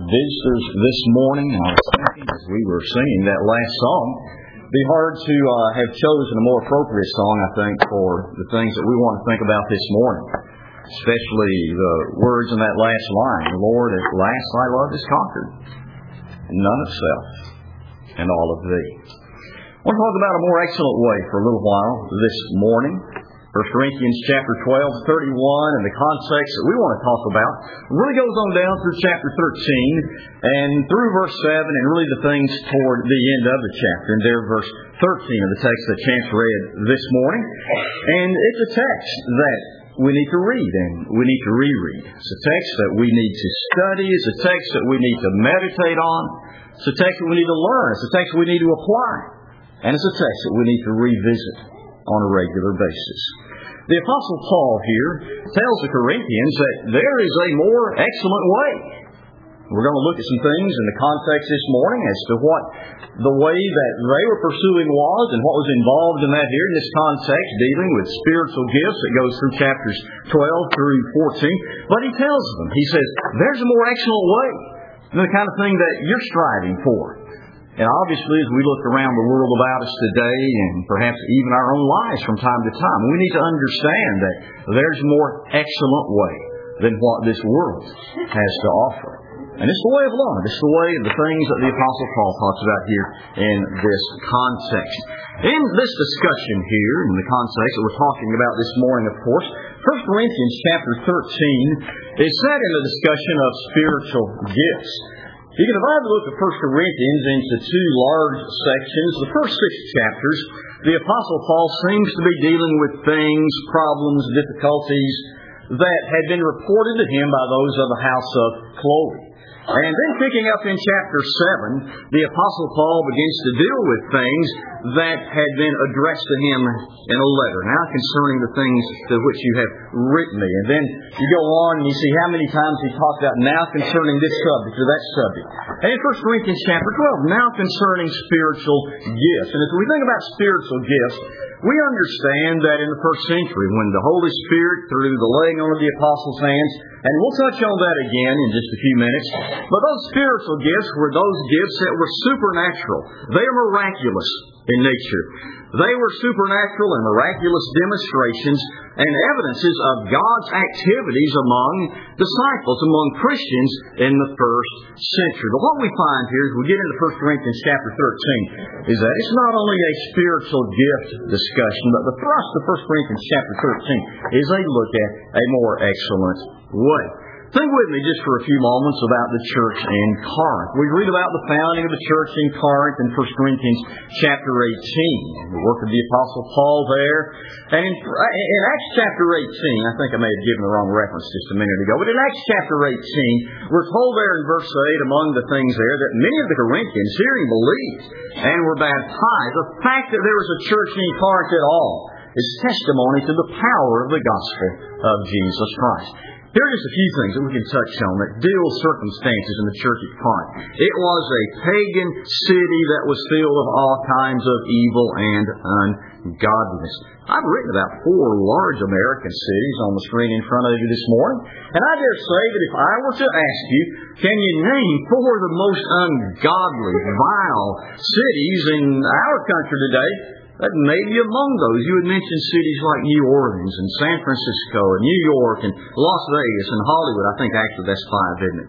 visitors this morning. I was thinking as we were singing that last song, it'd be hard to have chosen a more appropriate song, I think, for the things that we want to think about this morning. Especially the words in that last line, Lord, at last thy love is conquered, none of self and all of thee. I want to talk about a more excellent way for a little while this morning. 1 Corinthians chapter 12, 31, and the context that we want to talk about really goes on down through chapter 13 and through verse 7 and really the things toward the end of the chapter. And there, verse 13 of the text that Chance read this morning. And it's a text that we need to read and we need to reread. It's a text that we need to study. It's a text that we need to meditate on. It's a text that we need to learn. It's a text we need to apply. And it's a text that we need to revisit on a regular basis. The Apostle Paul here tells the Corinthians that there is a more excellent way. We're going to look at some things in the context this morning as to what the way that they were pursuing was and what was involved in that here in this context, dealing with spiritual gifts that goes through chapters 12 through 14. But he tells them, he says, there's a more excellent way than the kind of thing that you're striving for. And obviously, as we look around the world about us today, and perhaps even our own lives from time to time, we need to understand that there's a more excellent way than what this world has to offer. And it's the way of love. It's the way of the things that the Apostle Paul talks about here in this context. In this discussion here, in the context that we're talking about this morning, of course, 1 Corinthians chapter 13 is set in the discussion of spiritual gifts. You can divide the book of 1 Corinthians into two large sections. The first 6 chapters, the Apostle Paul seems to be dealing with things, problems, difficulties that had been reported to him by those of the house of Chloe. And then picking up in chapter 7, the Apostle Paul begins to deal with things that had been addressed to him in a letter. Now concerning the things to which you have written me. And then you go on and you see how many times he talked about now concerning this subject or that subject. And in 1 Corinthians chapter 12, now concerning spiritual gifts. And as we think about spiritual gifts, we understand that in the first century, when the Holy Spirit, through the laying on of the apostles' hands, and we'll touch on that again in just a few minutes, but those spiritual gifts were those gifts that were supernatural. They are miraculous in nature. They were supernatural and miraculous demonstrations and evidences of God's activities among disciples, among Christians in the first century. But what we find here as we get into 1 Corinthians chapter 13 is that it's not only a spiritual gift discussion, but the thrust of 1 Corinthians chapter 13 is a look at a more excellent way. Think with me just for a few moments about the church in Corinth. We read about the founding of the church in Corinth in 1 Corinthians chapter 18. The work of the Apostle Paul there. And in Acts chapter 18, I think I may have given the wrong reference just a minute ago, but in Acts chapter 18, we're told there in verse 8, among the things there, that many of the Corinthians hearing believed and were baptized. The fact that there was a church in Corinth at all is testimony to the power of the gospel of Jesus Christ. Here are just a few things that we can touch on that deal with circumstances in the church at Corinth. It was a pagan city that was filled with all kinds of evil and ungodliness. I've written about 4 large American cities on the screen in front of you this morning. And I dare say that if I were to ask you, can you name 4 of the most ungodly, vile cities in our country today? That maybe among those you would mention cities like New Orleans and San Francisco and New York and Las Vegas and Hollywood. I think actually that's 5, isn't it?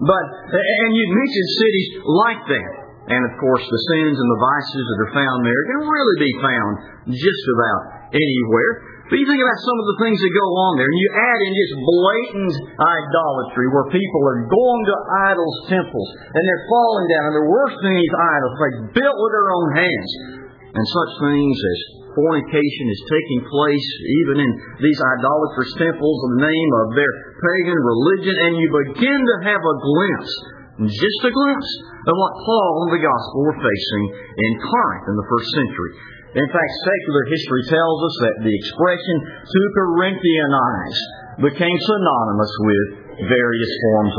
And you'd mention cities like that. And of course the sins and the vices that are found there can really be found just about anywhere. But you think about some of the things that go on there, and you add in just blatant idolatry where people are going to idols' temples and they're falling down and they're worshiping these idols they built with their own hands. And such things as fornication is taking place even in these idolatrous temples in the name of their pagan religion. And you begin to have a glimpse, just a glimpse, of what Paul and the gospel were facing in Corinth in the first century. In fact, secular history tells us that the expression to Corinthianize became synonymous with various forms of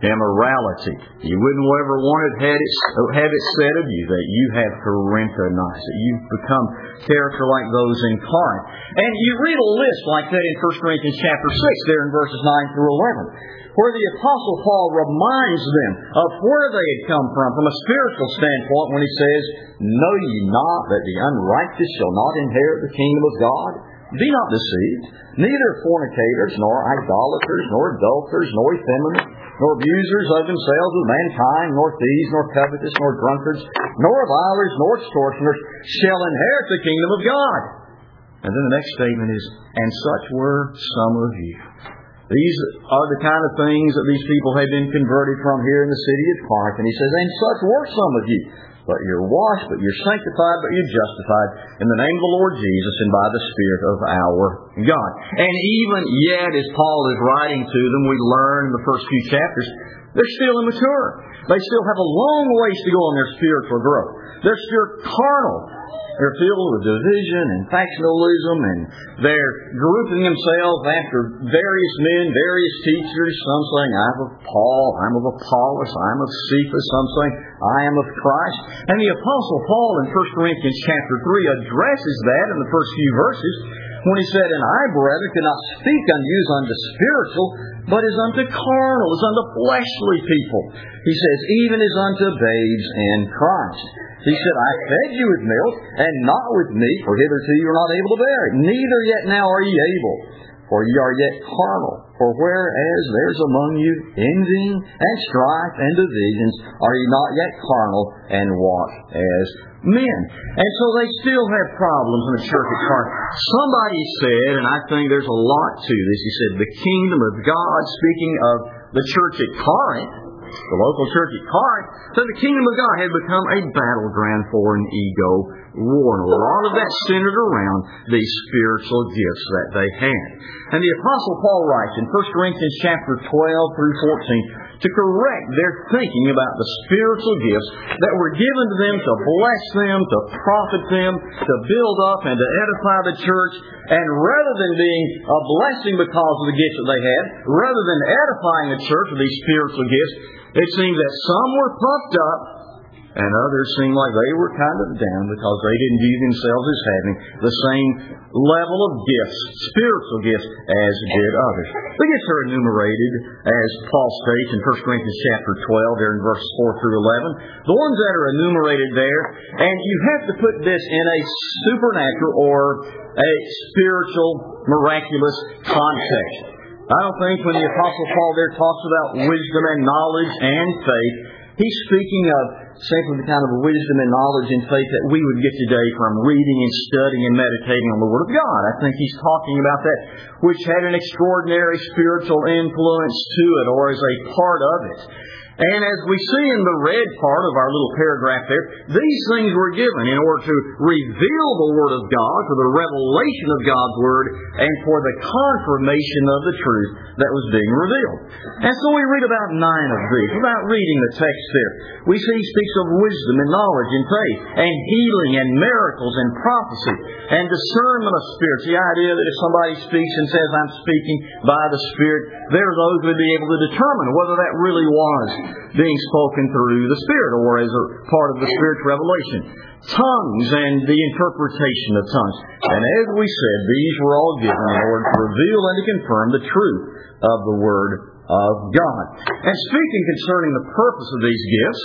immorality. You wouldn't ever want to have it said of you that you have Corinthonized, that you've become character like those in Corinth. And you read a list like that in 1 Corinthians chapter 6 there in verses 9 through 11, where the Apostle Paul reminds them of where they had come from a spiritual standpoint when he says, "Know ye not that the unrighteous shall not inherit the kingdom of God? Be not deceived, neither fornicators, nor idolaters, nor adulterers, nor effeminate, nor abusers of themselves with mankind, nor thieves, nor covetous, nor drunkards, nor revilers, nor extortioners shall inherit the kingdom of God." And then the next statement is, "And such were some of you." These are the kind of things that these people had been converted from here in the city of Corinth. And he says, "And such were some of you. But you're washed, but you're sanctified, but you're justified in the name of the Lord Jesus and by the Spirit of our God." And even yet, as Paul is writing to them, we learn in the first few chapters, they're still immature. They still have a long ways to go in their spiritual growth. They're still carnal. They're filled with division and factionalism, and they're grouping themselves after various men, various teachers, some saying, "I'm of Paul, I'm of Apollos, I'm of Cephas," some saying, "I am of Christ." And the Apostle Paul in 1 Corinthians chapter 3 addresses that in the first few verses when he said, "And I, brethren, cannot speak unto you as unto spiritual, but as unto carnal, as unto fleshly people." He says, "Even as unto babes in Christ." He said, "I fed you with milk, and not with meat, for hitherto you are not able to bear it. Neither yet now are ye able, for ye are yet carnal. For whereas there's among you envying and strife and divisions, are ye not yet carnal, and walk as men?" And so they still have problems in the church at Corinth. Somebody said, and I think there's a lot to this, he said, the kingdom of God, speaking of the church at Corinth, the local church at Corinth, said the kingdom of God had become a battleground for an ego war. And a lot of that centered around these spiritual gifts that they had. And the Apostle Paul writes in 1 Corinthians chapter 12 through 14 to correct their thinking about the spiritual gifts that were given to them to bless them, to profit them, to build up and to edify the church. And rather than being a blessing because of the gifts that they had, rather than edifying the church with these spiritual gifts, it seemed that some were puffed up and others seemed like they were kind of down because they didn't view themselves as having the same level of gifts, spiritual gifts, as did others. The gifts are enumerated, as Paul states in 1 Corinthians chapter 12, there in verses 4 through 11. The ones that are enumerated there, and you have to put this in a supernatural or a spiritual, miraculous context. I don't think when the Apostle Paul there talks about wisdom and knowledge and faith, he's speaking of simply the kind of wisdom and knowledge and faith that we would get today from reading and studying and meditating on the Word of God. I think he's talking about that which had an extraordinary spiritual influence to it or as a part of it. And as we see in the red part of our little paragraph there, these things were given in order to reveal the Word of God, for the revelation of God's Word, and for the confirmation of the truth that was being revealed. And so we read about 9 of these. Without reading the text there, we see he speaks of wisdom and knowledge and faith, and healing and miracles and prophecy, and discernment of spirits. The idea that if somebody speaks and says, "I'm speaking by the Spirit," there are those who would be able to determine whether that really was being spoken through the Spirit or as a part of the Spirit's revelation. Tongues and the interpretation of tongues. And as we said, these were all given in order to reveal and to confirm the truth of the Word of God. And speaking concerning the purpose of these gifts,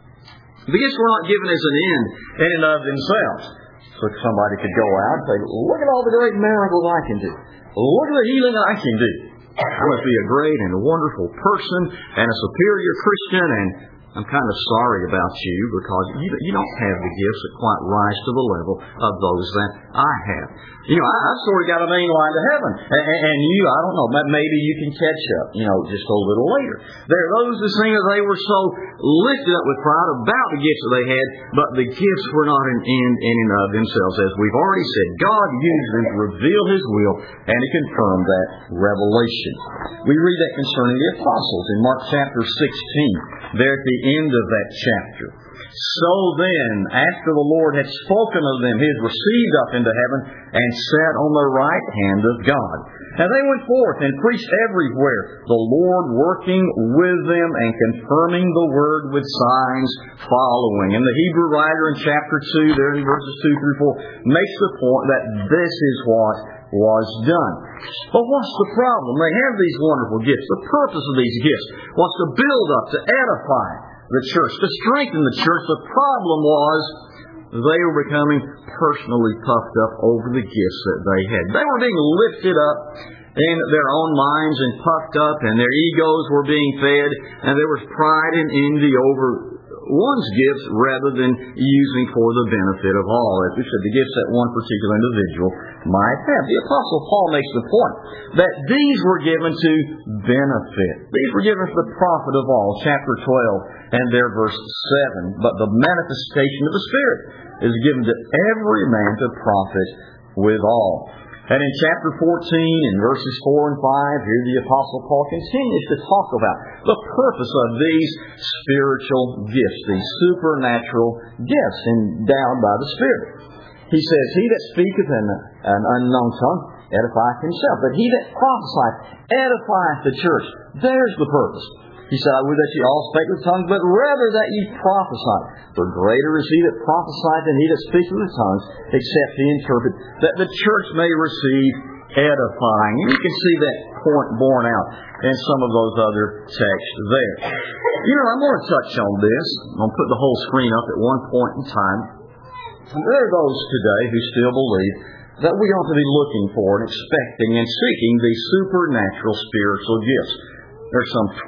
the gifts were not given as an end in and of themselves. So somebody could go out and say, "Look at all the great miracles I can do. Look at the healing I can do. I must be a great and wonderful person and a superior Christian, and I'm kind of sorry about you because you don't have the gifts that quite rise to the level of those that I have. You know, I've sort of got a main line to heaven. And you, I don't know, maybe you can catch up, just a little later." There are those who think that they were so lifted up with pride about the gifts that they had, but the gifts were not an end in and of themselves. As we've already said, God used them to reveal His will and to confirm that revelation. We read that concerning the apostles in Mark chapter 16. there at the end of that chapter. So then, after the Lord had spoken of them, He is received up into heaven and sat on the right hand of God. And they went forth and preached everywhere, the Lord working with them and confirming the word with signs following. And the Hebrew writer in chapter 2, there in verses 2 through 4, makes the point that this is what was done. But what's the problem? They have these wonderful gifts. The purpose of these gifts was to build up, to edify the church, to strengthen the church. The problem was they were becoming personally puffed up over the gifts that they had. They were being lifted up in their own minds and puffed up, and their egos were being fed, and there was pride and envy over one's gifts rather than using for the benefit of all. As we said, the gifts that one particular individual might have. The Apostle Paul makes the point that these were given to benefit. These were given for the profit of all. Chapter 12 and there verse 7. But the manifestation of the Spirit is given to every man to profit withal. And in chapter 14, in verses 4 and 5, here the Apostle Paul continues to talk about the purpose of these spiritual gifts, these supernatural gifts endowed by the Spirit. He says, He that speaketh in an unknown tongue edifieth himself, but he that prophesieth edifieth the church. There's the purpose. He said, I would that ye all spake with tongues, but rather that ye prophesy. For greater is he that prophesieth than he that speaketh with tongues, except he interpret, that the church may receive edifying. And you can see that point borne out in some of those other texts there. You know, I'm going to touch on this. I'm going to put the whole screen up at one point in time. There are those today who still believe that we ought to be looking for and expecting and seeking these supernatural spiritual gifts. There's some 20,000,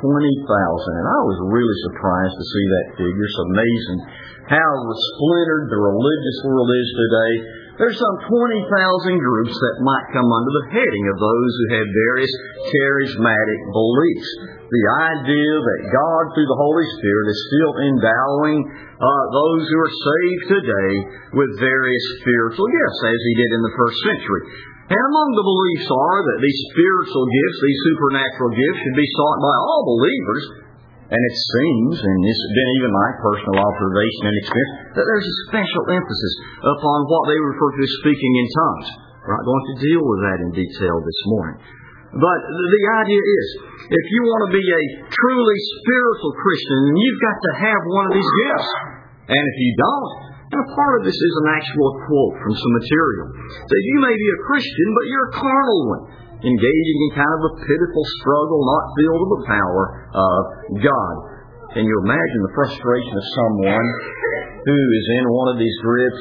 and I was really surprised to see that figure. It's amazing how splintered the religious world is today. There's some 20,000 groups that might come under the heading of those who have various charismatic beliefs. The idea that God, through the Holy Spirit, is still endowing those who are saved today with various spiritual gifts, as He did in the first century. And among the beliefs are that these spiritual gifts, these supernatural gifts, should be sought by all believers. And it seems, and this has been even my personal observation and experience, that there's a special emphasis upon what they refer to as speaking in tongues. We're not going to deal with that in detail this morning. But the idea is, if you want to be a truly spiritual Christian, you've got to have one of these gifts. And if you don't, and a part of this is an actual quote from some material, that you may be a Christian, but you're a carnal one, engaging in kind of a pitiful struggle, not filled with the power of God. Can you imagine the frustration of someone who is in one of these groups,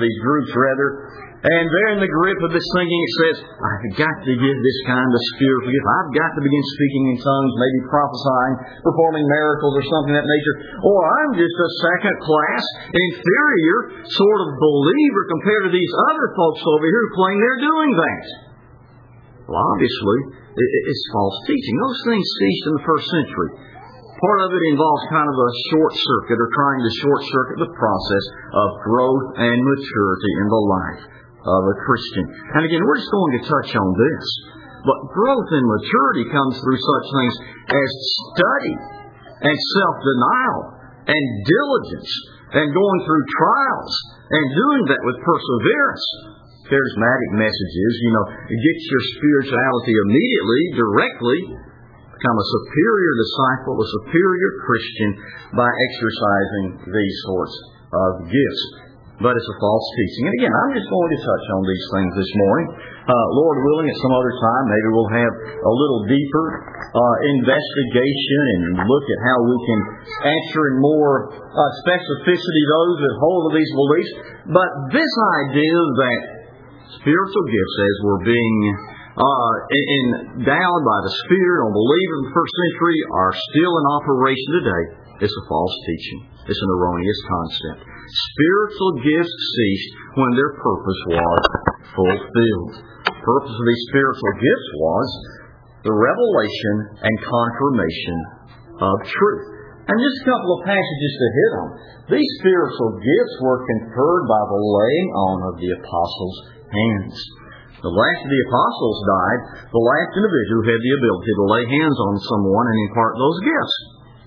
and they're in the grip of this thinking, it says, I've got to give this kind of spiritual gift. I've got to begin speaking in tongues, maybe prophesying, performing miracles or something of that nature. Or I'm just a second class, inferior sort of believer compared to these other folks over here who claim they're doing that. Well, obviously, it's false teaching. Those things ceased in the first century. Part of it involves kind of a short circuit, or trying to short circuit the process of growth and maturity in the life of a Christian. And again, we're just going to touch on this. But growth and maturity comes through such things as study and self-denial and diligence and going through trials and doing that with perseverance. Charismatic messages, get your spirituality immediately, directly, become a superior disciple, a superior Christian by exercising these sorts of gifts. But it's a false teaching. And again, I'm just going to touch on these things this morning. Lord willing, at some other time, maybe we'll have a little deeper investigation and look at how we can answer in more specificity those that hold of these beliefs. But this idea that spiritual gifts, as we're being endowed by the Spirit on believers in the first century, are still in operation today. It's a false teaching. It's an erroneous concept. Spiritual gifts ceased when their purpose was fulfilled. The purpose of these spiritual gifts was the revelation and confirmation of truth. And just a couple of passages to hit on. These spiritual gifts were conferred by the laying on of the apostles' hands. The last of the apostles died, the last individual who had the ability to lay hands on someone and impart those gifts.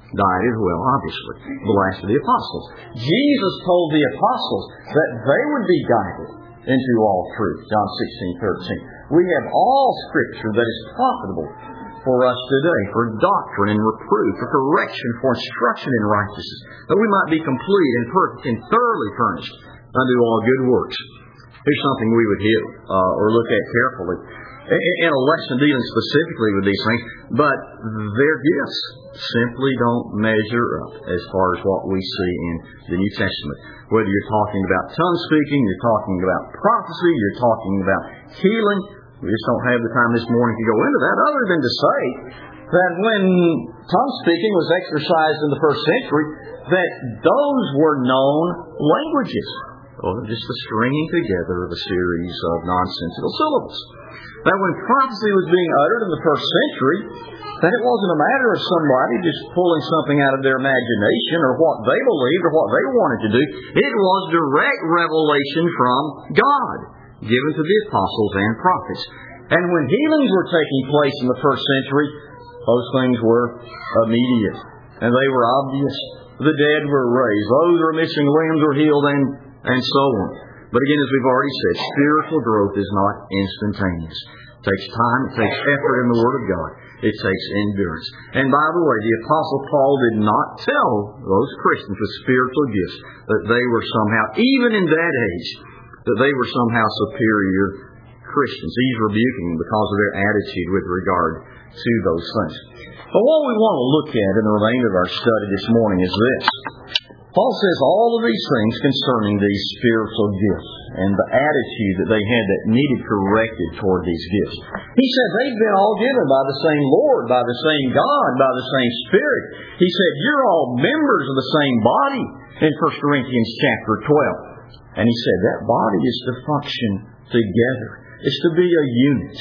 died as well, obviously, the last of the apostles. Jesus told the apostles that they would be guided into all truth, John 16:13. We have all Scripture that is profitable for us today, for doctrine and reproof, for correction, for instruction in righteousness, that we might be complete and perfect and thoroughly furnished unto all good works. Here's something we would hit or look at carefully in a lesson dealing specifically with these things, but their gifts simply don't measure up as far as what we see in the New Testament. Whether you're talking about tongue speaking, you're talking about prophecy, you're talking about healing, we just don't have the time this morning to go into that, other than to say that when tongue speaking was exercised in the first century, that those were known languages. Or just the stringing together of a series of nonsensical syllables. That when prophecy was being uttered in the first century, that it wasn't a matter of somebody just pulling something out of their imagination or what they believed or what they wanted to do. It was direct revelation from God, given to the apostles and prophets. And when healings were taking place in the first century, those things were immediate. And they were obvious. The dead were raised. Those who were missing limbs were healed and so on. But again, as we've already said, spiritual growth is not instantaneous. It takes time, it takes effort in the Word of God. It takes endurance. And by the way, the Apostle Paul did not tell those Christians with spiritual gifts that they were somehow, even in that age, that they were somehow superior Christians. He's rebuking them because of their attitude with regard to those things. But what we want to look at in the remainder of our study this morning is this. Paul says all of these things concerning these spiritual gifts and the attitude that they had that needed corrected toward these gifts. He said they've been all given by the same Lord, by the same God, by the same Spirit. He said you're all members of the same body in 1 Corinthians chapter 12. And he said that body is to function together. It's to be a unit.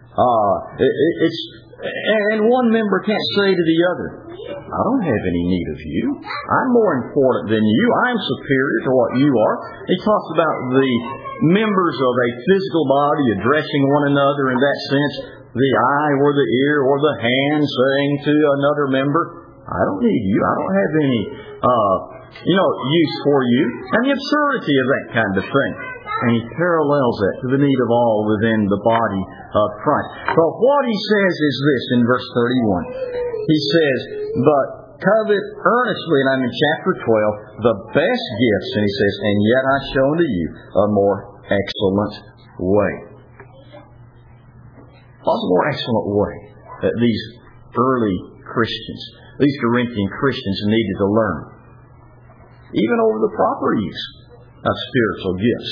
And one member can't say to the other, I don't have any need of you. I'm more important than you. I'm superior to what you are. He talks about the members of a physical body addressing one another in that sense. The eye or the ear or the hand saying to another member, I don't need you. I don't have any use for you. And the absurdity of that kind of thing. And he parallels that to the need of all within the body of Christ. But what he says is this in verse 31. He says, but covet earnestly, and I'm in chapter 12, the best gifts. And he says, and yet I show unto you a more excellent way. What's a more excellent way that these early Christians, these Corinthian Christians needed to learn? Even over the proper use of spiritual gifts.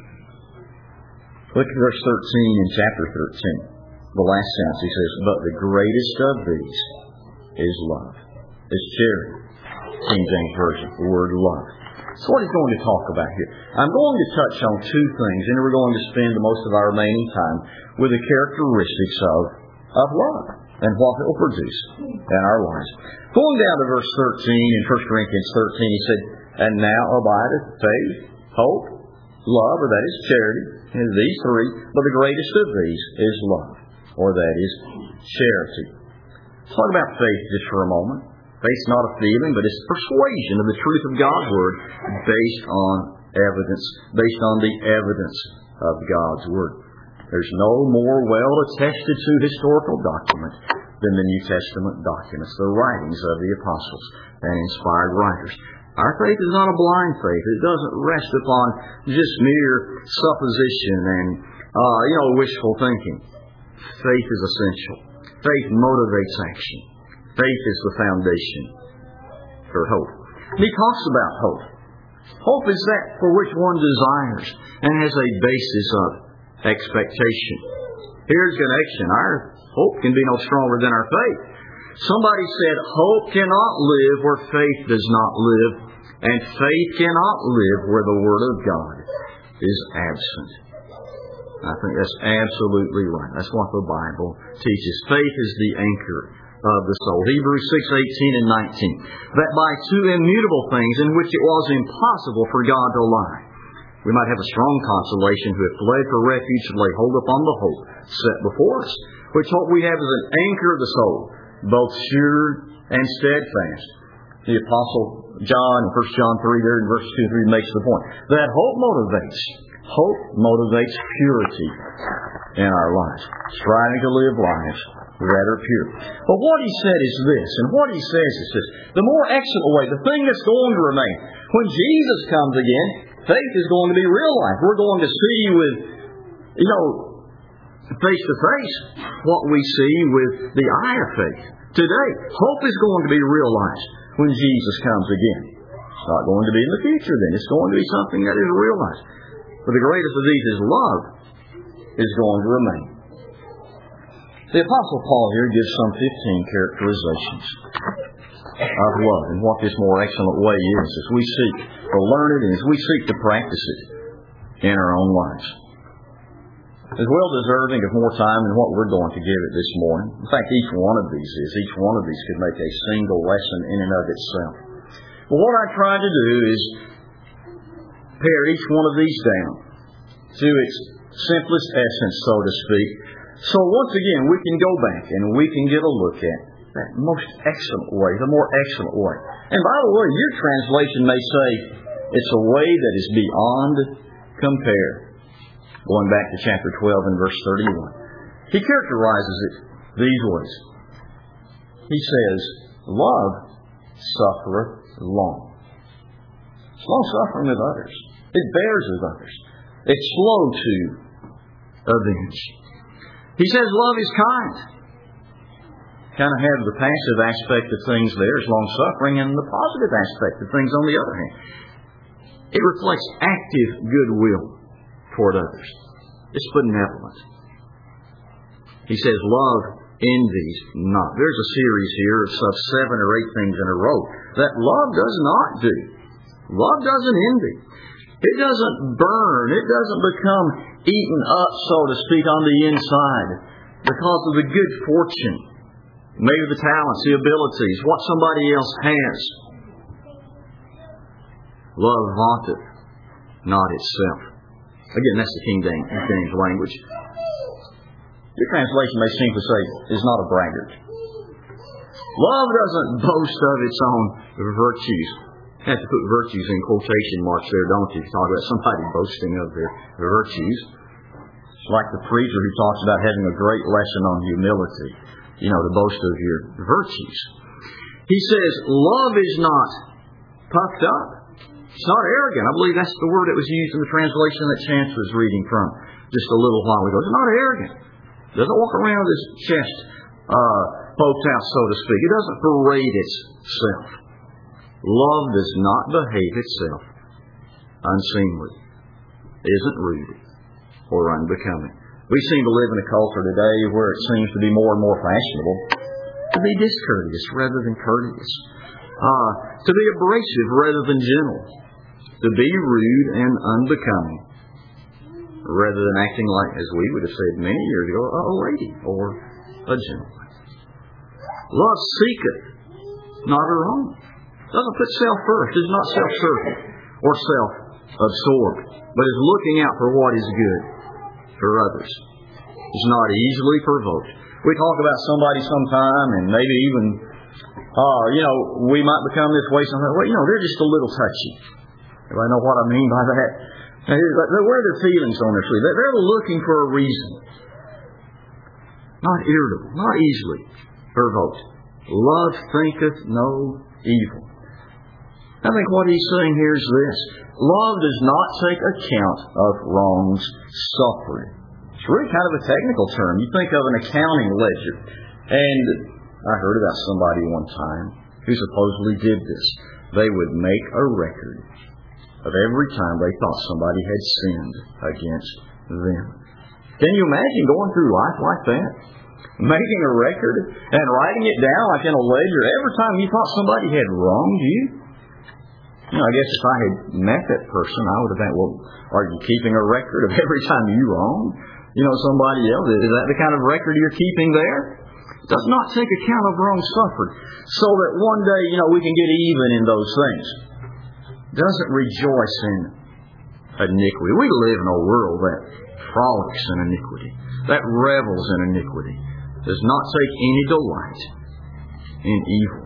Look at verse 13 in chapter 13. The last sentence, he says, but the greatest of these is love. Is charity. King James Version, the word love. So what he's going to talk about here. I'm going to touch on two things, and we're going to spend most of our remaining time with the characteristics of love and what it will produce in our lives. Going down to verse 13 in 1 Corinthians 13, he said, and now abideth faith, hope, love, or that is charity, and these three, but the greatest of these is love, or that is charity. Let's talk about faith just for a moment. Faith's not a feeling, but it's persuasion of the truth of God's Word based on evidence, based on the evidence of God's Word. There's no more well-attested to historical document than the New Testament documents, the writings of the apostles and inspired writers. Our faith is not a blind faith. It doesn't rest upon just mere supposition and, wishful thinking. Faith is essential. Faith motivates action. Faith is the foundation for hope. He talks about hope. Hope is that for which one desires and has a basis of expectation. Here's connection. Our hope can be no stronger than our faith. Somebody said, hope cannot live where faith does not live, and faith cannot live where the Word of God is absent. I think that's absolutely right. That's what the Bible teaches. Faith is the anchor of the soul. Hebrews 6:18 and 19. That by two immutable things in which it was impossible for God to lie, we might have a strong consolation who have fled for refuge to lay hold upon the hope set before us, which hope we have is an anchor of the soul, both sure and steadfast. The Apostle John in 1 John 3, there in verse 2 and 3, makes the point that hope motivates. Hope motivates purity in our lives. Striving to live lives that are pure. But what he said is this, and what he says is this: the more excellent way, the thing that's going to remain, when Jesus comes again, faith is going to be real life. We're going to see with, face to face, what we see with the eye of faith. Today, hope is going to be realized when Jesus comes again. It's not going to be in the future then. It's going to be something that is realized. But the greatest of these is love is going to remain. The Apostle Paul here gives some 15 characterizations of love and what this more excellent way is as we seek to learn it and as we seek to practice it in our own lives. It's well deserving of more time than what we're going to give it this morning. In fact, each one of these could make a single lesson in and of itself. But what I try to do is pare each one of these down to its simplest essence, so to speak. So once again, we can go back and we can get a look at that most excellent way, the more excellent way. And by the way, your translation may say it's a way that is beyond compare. Going back to chapter 12 and verse 31. He characterizes it these ways. He says, love suffereth long. It's long-suffering with others. It bears with others. It's slow to avenge. He says love is kind. Kind of have the passive aspect of things there is long-suffering, and the positive aspect of things on the other hand. It reflects active goodwill toward others. It's benevolent. He says love envies not. There's a series here of 7 or 8 things in a row that love does not do. Love doesn't envy. It doesn't burn. It doesn't become eaten up, so to speak, on the inside because of the good fortune, maybe the talents, the abilities, what somebody else has. Love vaunteth not itself. Again, that's the King James language. Your translation may simply say, is not a braggart. Love doesn't boast of its own virtues. You have to put virtues in quotation marks there, don't you? You talk about somebody boasting of their virtues. It's like the preacher who talks about having a great lesson on humility. To boast of your virtues. He says, love is not puffed up. It's not arrogant. I believe that's the word that was used in the translation that Chance was reading from just a little while ago. It's not arrogant. It doesn't walk around with its chest poked out, so to speak. It doesn't parade itself. Love does not behave itself unseemly, isn't rude or unbecoming. We seem to live in a culture today where it seems to be more and more fashionable to be discourteous rather than courteous, to be abrasive rather than gentle, to be rude and unbecoming rather than acting like, as we would have said many years ago, a lady or a gentleman. Love seeketh not her own. Doesn't put self first. Is not self-serving or self-absorbed, but is looking out for what is good for others. Is not easily provoked. We talk about somebody sometime, and maybe even, we might become this way sometimes. Well, they're just a little touchy. Everybody know what I mean by that? Where are their feelings on their sleeve? They're looking for a reason. Not irritable, not easily provoked. Love thinketh no evil. I think what he's saying here is this. Love does not take account of wrongs suffered. It's really kind of a technical term. You think of an accounting ledger. And I heard about somebody one time who supposedly did this. They would make a record of every time they thought somebody had sinned against them. Can you imagine going through life like that? Making a record and writing it down like in a ledger every time you thought somebody had wronged you? I guess if I had met that person, I would have thought, well, are you keeping a record of every time you wronged somebody else? Is that the kind of record you're keeping there? It does not take account of wrongs suffered, so that one day, we can get even in those things. Doesn't rejoice in iniquity. We live in a world that frolics in iniquity, that revels in iniquity, does not take any delight in evil.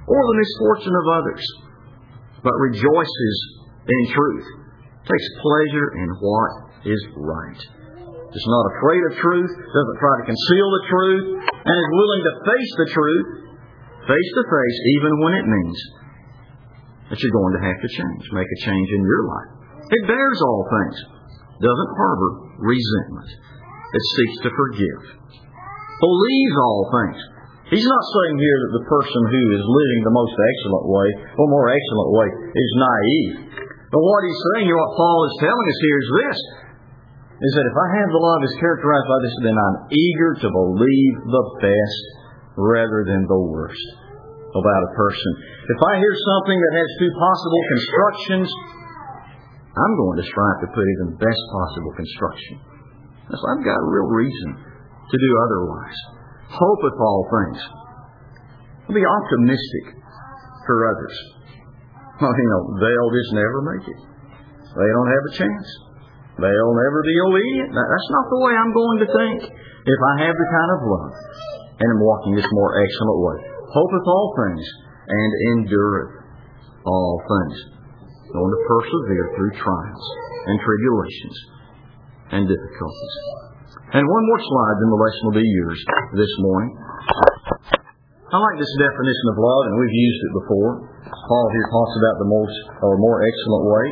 or the misfortune of others, but rejoices in truth, takes pleasure in what is right, is not afraid of truth, doesn't try to conceal the truth, and is willing to face the truth face to face, even when it means that you're going to have to change, make a change in your life. It bears all things, doesn't harbor resentment. It seeks to forgive, believes all things. He's not saying here that the person who is living the most excellent way, or more excellent way, is naive. But what he's saying, what Paul is telling us here is this, is that if I have the love as characterized by this, then I'm eager to believe the best rather than the worst about a person. If I hear something that has two possible constructions, I'm going to strive to put it in the best possible construction. So I've got a real reason to do otherwise. Hopeth all things. Be optimistic for others. Well, they'll just never make it. They don't have a chance. They'll never be obedient. That's not the way I'm going to think. If I have the kind of love and am walking this more excellent way. Hopeth all things and endureth all things. Going to persevere through trials and tribulations and difficulties. And one more slide, then the lesson will be yours this morning. I like this definition of love, and we've used it before. Paul here talks about the more excellent way.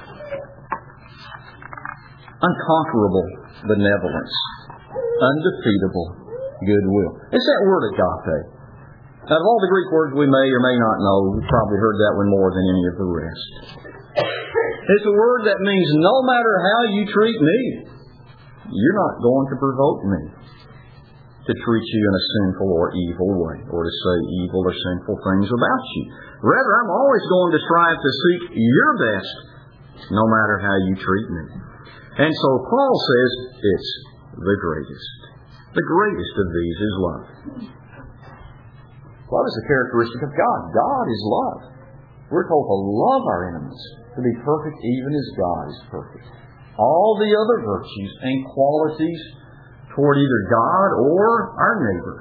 Unconquerable benevolence. Undefeatable goodwill. It's that word agape. Out of all the Greek words we may or may not know, we've probably heard that one more than any of the rest. It's a word that means no matter how you treat me, you're not going to provoke me to treat you in a sinful or evil way, or to say evil or sinful things about you. Rather, I'm always going to strive to seek your best, no matter how you treat me. And so Paul says it's the greatest. The greatest of these is love. Love is a characteristic of God. God is love. We're told to love our enemies, to be perfect even as God is perfect. All the other virtues and qualities toward either God or our neighbor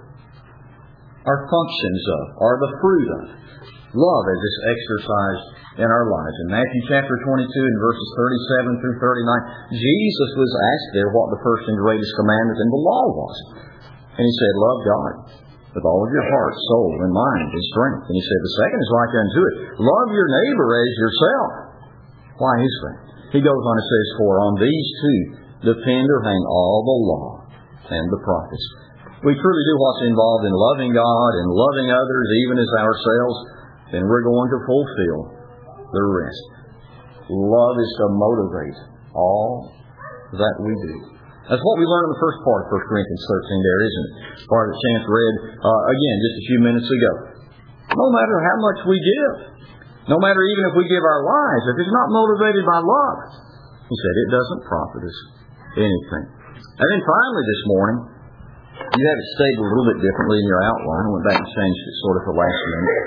are functions of, are the fruit of, love as it's exercised in our lives. In Matthew chapter 22 and verses 37 through 39, Jesus was asked there what the first and greatest commandment in the law was. And He said, love God with all of your heart, soul, and mind, and strength. And He said, the second is like unto it, love your neighbor as yourself. Why is that? He goes on and says, for on these two depend or hang all the law and the prophets. We truly do what's involved in loving God and loving others, even as ourselves, then we're going to fulfill the rest. Love is to motivate all that we do. That's what we learned in the first part of 1 Corinthians 13 there, isn't it? Part that Chance read again just a few minutes ago. No matter how much we give, no matter even if we give our lives, if it's not motivated by love, he said it doesn't profit us anything. And then finally this morning, you have it stated a little bit differently in your outline. I went back and changed it sort of for last minute.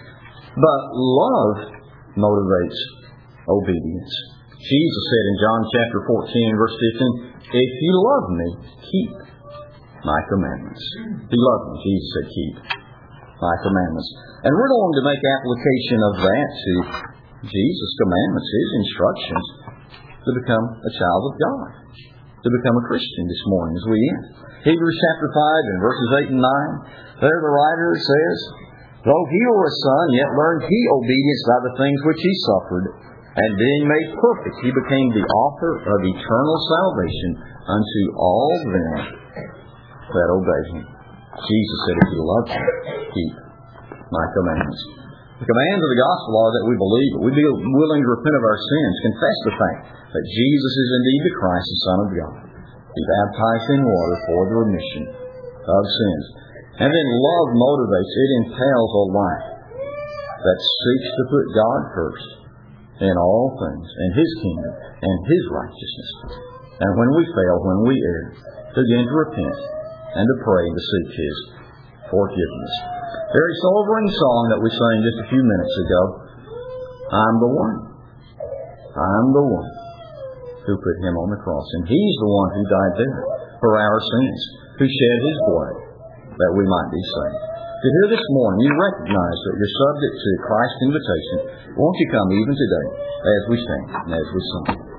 But love motivates obedience. Jesus said in John chapter 14 verse 15, if you love me, keep my commandments. If you love me, Jesus said, keep my commandments. And we're going to make application of that to Jesus' commandments, His instructions to become a child of God, to become a Christian this morning as we end. Hebrews chapter 5 and verses 8 and 9, there the writer says, though he were a son, yet learned he obedience by the things which he suffered, and being made perfect, he became the author of eternal salvation unto all them that obey him. Jesus said, if you love me, keep my commandments. The commands of the gospel are that we believe, that we be willing to repent of our sins, confess the fact that Jesus is indeed the Christ, the Son of God, be baptized in water for the remission of sins. And then love motivates, it entails a life that seeks to put God first in all things, in His kingdom and His righteousness. And when we fail, when we err, to begin to repent and to pray and to seek His forgiveness. Very sobering song that we sang just a few minutes ago. I'm the one. I'm the one who put Him on the cross. And He's the one who died there for our sins, who shed His blood that we might be saved. That here this morning you recognize that you're subject to Christ's invitation. Won't you come even today as we sing and as we sing?